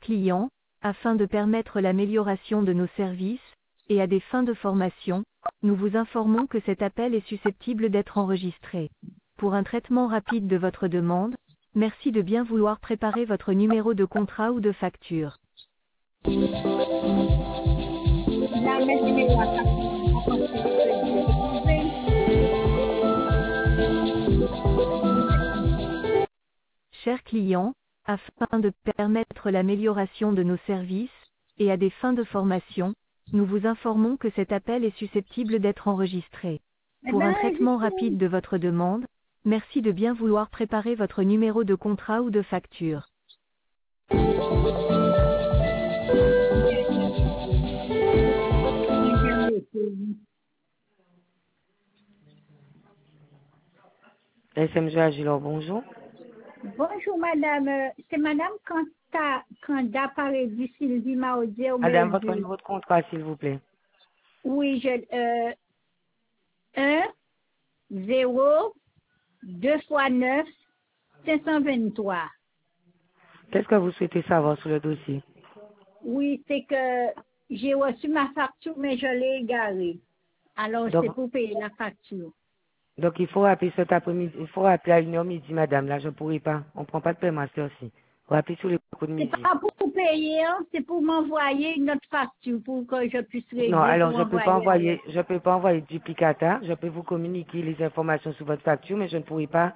client, afin de permettre l'amélioration de nos services, et à des fins de formation, nous vous informons que cet appel est susceptible d'être enregistré. Pour un traitement rapide de votre demande, merci de bien vouloir préparer votre numéro de contrat ou de facture. Chers clients, afin de permettre l'amélioration de nos services, et à des fins de formation, nous vous informons que cet appel est susceptible d'être enregistré. Pour un traitement rapide de votre demande, merci de bien vouloir préparer votre numéro de contrat ou de facture. SMG Agilor, bonjour. Bonjour madame, c'est madame Kanda Paradis Sylvie Maudie au Madame, Bellevue. votre numéro de contrat, s'il vous plaît. Oui, 1 0 2 x 9 523. Qu'est-ce que vous souhaitez savoir sur le dossier? Oui, c'est que j'ai reçu ma facture mais je l'ai égarée. Alors c'est pour payer la facture. Donc, il faut rappeler cet après-midi, il faut rappeler à 1h midi, madame. Là, je ne pourrai pas. On ne prend pas de paiement à cette heure-ci. Rappelez sur les coups de midi. C'est pas pour payer, hein, c'est pour m'envoyer une autre facture pour que je puisse régler. Non, alors pour je peux pas envoyer de duplicata. Je peux vous communiquer les informations sur votre facture, mais je ne pourrai pas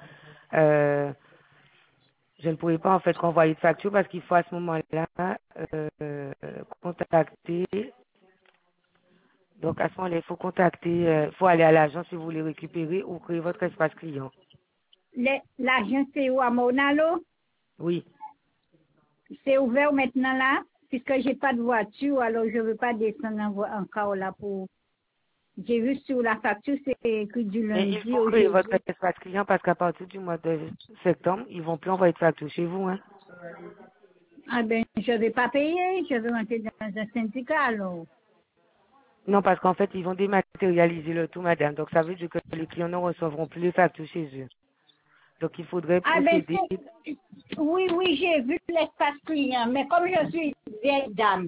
en fait renvoyer de facture parce qu'il faut à ce moment-là contacter. Donc à ce moment-là, il faut contacter, faut aller à l'agence si vous voulez récupérer ou créer votre espace client. L'agence c'est où à Monalo? Oui. C'est ouvert maintenant là, puisque j'ai pas de voiture, alors je veux pas descendre encore là pour. J'ai vu sur la facture, c'est écrit du lundi il faut créer votre espace client parce qu'à partir du mois de septembre, ils vont plus envoyer de facture chez vous, hein. Ah ben, je vais pas payer, je vais rentrer dans un syndicat alors. Non, parce qu'en fait, ils vont dématérialiser le tout, madame. Donc, ça veut dire que les clients ne recevront plus les factures chez eux. Donc, il faudrait procéder. Oui, j'ai vu l'espace client, mais comme je suis vieille dame,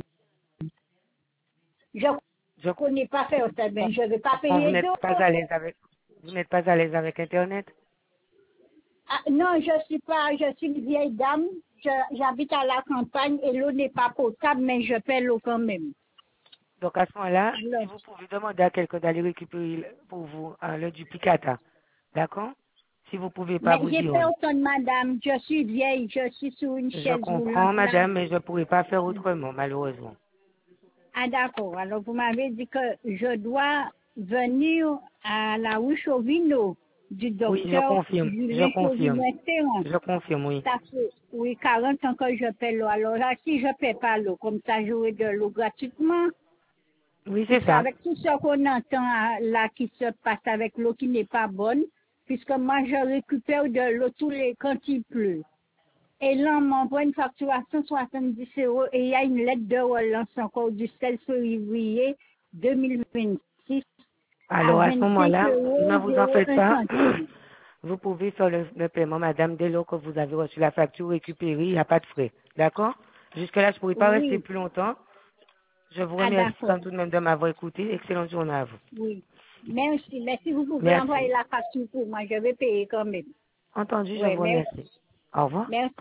je connais pas faire ça, ben, je vais pas payer. Vous n'êtes pas à l'aise avec Internet? Ah, non, je suis une vieille dame, j'habite à la campagne et l'eau n'est pas potable, mais je paie l'eau quand même. Donc, à ce moment-là, si vous pouvez demander à quelqu'un d'aller récupérer pour vous le duplicata. D'accord? Si vous pouvez pas vous dire. Mais j'ai personne, madame. Je suis vieille. Je suis sur une chaise roulante. Je comprends, madame, mais je ne pourrais pas faire autrement, malheureusement. Ah, d'accord. Alors, vous m'avez dit que je dois venir à la rue Chauvino du docteur. Oui, je confirme. Je confirme, oui. Ça fait, oui, 40 ans que je paie l'eau. Alors là, si je ne paie pas l'eau, comme ça, j'aurai de l'eau gratuitement. Oui, c'est ça. Avec tout ce qu'on entend là qui se passe avec l'eau qui n'est pas bonne, puisque moi, je récupère de l'eau quand il pleut. Et là, on m'envoie une facture à 170 € et il y a une lettre de relance encore du 16 février 2026. Alors, à ce moment-là, ne vous en faites pas. Vous pouvez faire le paiement, madame, dès lors que vous avez reçu la facture récupérée, il n'y a pas de frais. D'accord? Jusque-là, je ne pourrais pas rester plus longtemps. Je vous remercie tout de même de m'avoir écouté. Excellente journée à vous. Oui. Merci. Mais si vous pouvez envoyer la facture pour moi, je vais payer quand même. Entendu, je vous remercie. Au revoir. Merci.